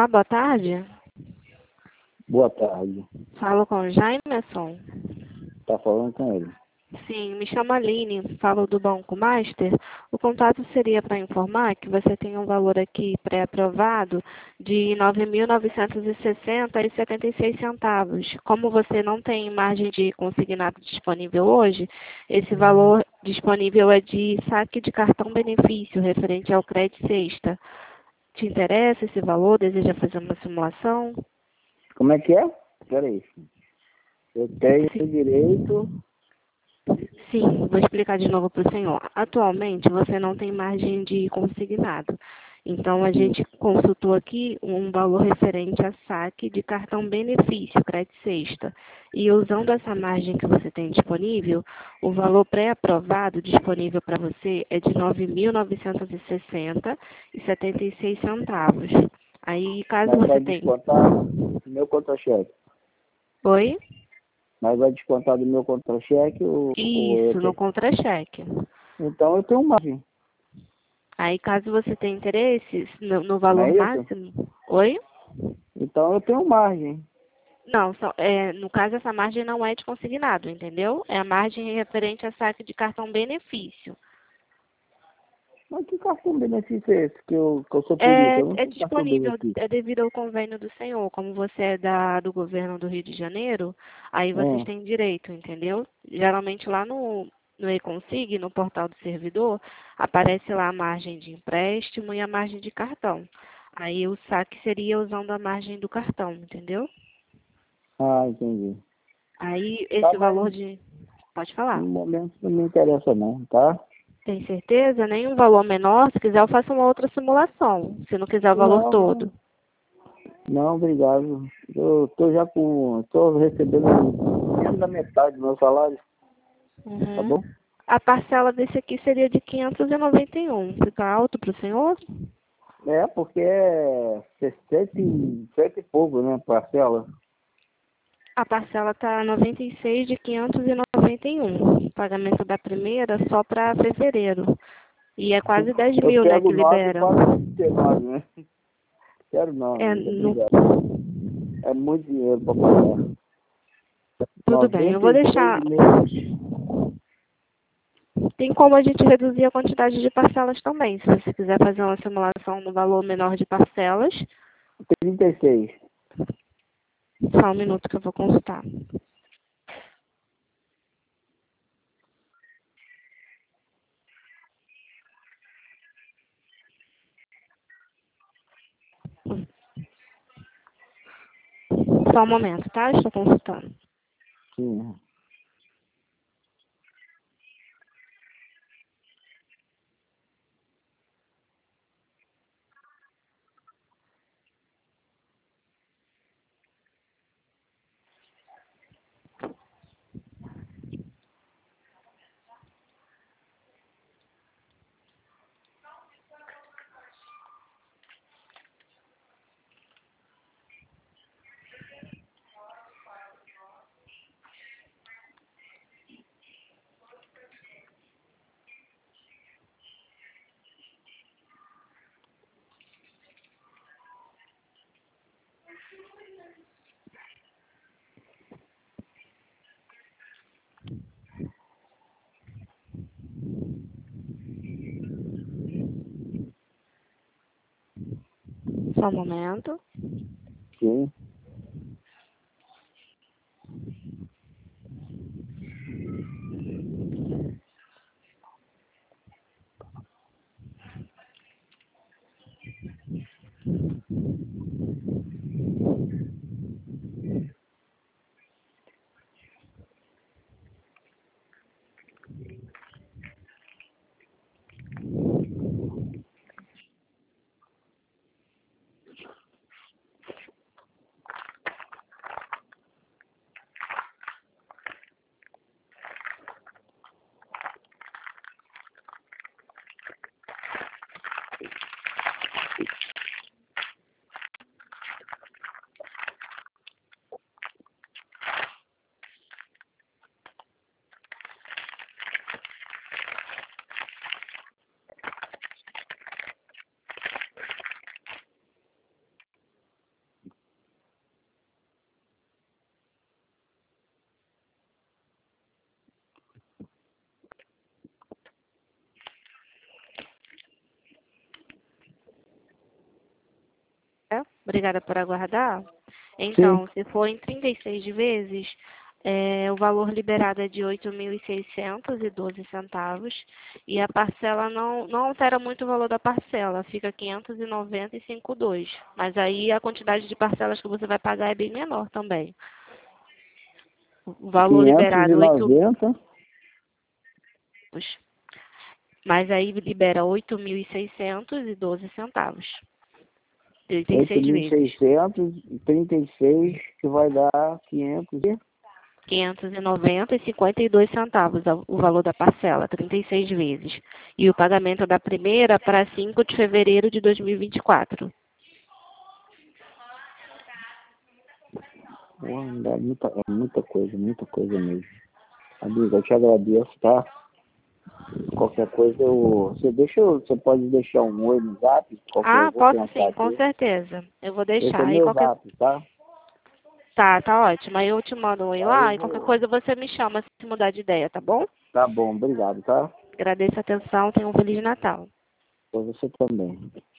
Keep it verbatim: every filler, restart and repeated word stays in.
boa tarde. Boa tarde. Falo com o Jaimerson. Tá falando com ele. Sim, me chamo Aline, falo do Banco Master. O contato seria para informar que você tem um valor aqui pré-aprovado de nove mil novecentos e sessenta reais e setenta e seis centavos. Como você não tem margem de consignado disponível hoje, esse valor disponível é de saque de cartão benefício referente ao crédito sexta. Te interessa esse valor? Deseja fazer uma simulação? Como é que é? Peraí. Eu tenho Sim. direito... Sim, vou explicar de novo para o senhor. Atualmente, você não tem margem de consignado. Então, a gente consultou aqui um valor referente a saque de cartão benefício, crédito sexta. E usando essa margem que você tem disponível, o valor pré-aprovado disponível para você é de nove mil novecentos e sessenta reais e setenta e seis centavos. Aí, caso Mas vai você tenha... descontar do meu contra-cheque. Oi? Mas vai descontar do meu contra-cheque ou, ou eu Isso, no tenho... contra-cheque. Então eu tenho margem. Aí, caso você tenha interesse no, no Não valor é isso? máximo... Oi? Então eu tenho margem. Não, só, é, no caso, essa margem não é de consignado, entendeu? É a margem referente a saque de cartão benefício. Mas que cartão benefício é esse? Que eu, que eu sou É, polícia, eu não é tenho cartão disponível, benefício. é devido ao convênio do senhor. Como você é da, do governo do Rio de Janeiro, aí vocês Hum. têm direito, entendeu? Geralmente lá no, no eConsig, no portal do servidor, aparece lá a margem de empréstimo e a margem de cartão. Aí o saque seria usando a margem do cartão, entendeu? Ah, entendi. Aí Tá, esse valor mas de... Pode falar. no momento não me interessa não, tá? Tem certeza? Nenhum valor menor? Se quiser, eu faço uma outra simulação. Se não quiser o valor Não, todo. não. Não, obrigado. Eu tô já com... Tô recebendo menos da metade do meu salário, tá Uhum. bom? A parcela desse aqui seria de quinhentos e noventa e um. Fica alto para o senhor? É, porque é sessenta e sete e pouco, né, parcela. A parcela está noventa e seis de quinhentos e noventa e um. O pagamento da primeira só para fevereiro. E é quase dez Eu mil, né, pego que nove e libera. pago trinta e nove, né? Quero não, É, amigo, no... obrigado. É muito dinheiro para pagar. Tudo bem, eu noventa vou e seis deixar... meses. Tem como a gente reduzir a quantidade de parcelas também. Se você quiser fazer uma simulação no valor menor de parcelas, trinta e seis. só um minuto que eu vou consultar. Só um momento, tá? Estou consultando. Sim. Só um momento. Sim. Obrigada por aguardar. Então, Sim. se for em trinta e seis vezes, é, o valor liberado é de oito mil e seiscentos e doze centavos e a parcela não, não altera muito o valor da parcela, fica quinhentos e noventa e cinco vírgula dois. Mas aí a quantidade de parcelas que você vai pagar é bem menor também. O valor quinhentos e liberado oito, noventa. mas aí libera oito mil e seiscentos e doze centavos. trinta e oito seis mil e vezes. seiscentos e trinta e seis, que vai dar quinhentos e... quinhentos e noventa e cinquenta e dois centavos o valor da parcela, trinta e seis vezes. E o pagamento da primeira para cinco de fevereiro de dois mil e vinte e quatro. Pô, é muita, é muita coisa, muita coisa mesmo. Amigo, eu te agradeço, tá? Qualquer coisa eu... Você, deixa, eu- você pode deixar um oi no zap? Qualquer, eu Ah, vou posso pensar sim, com aqui. certeza. Eu vou Esse é deixar. Aí meu qualquer... zap, tá? Tá, tá ótimo. Aí eu te mando um oi Aí eu lá e qualquer vou... coisa você me chama se mudar de ideia, tá bom? Tá bom, obrigado, tá? Agradeço a atenção. Tenha um Feliz Natal. Pra você também.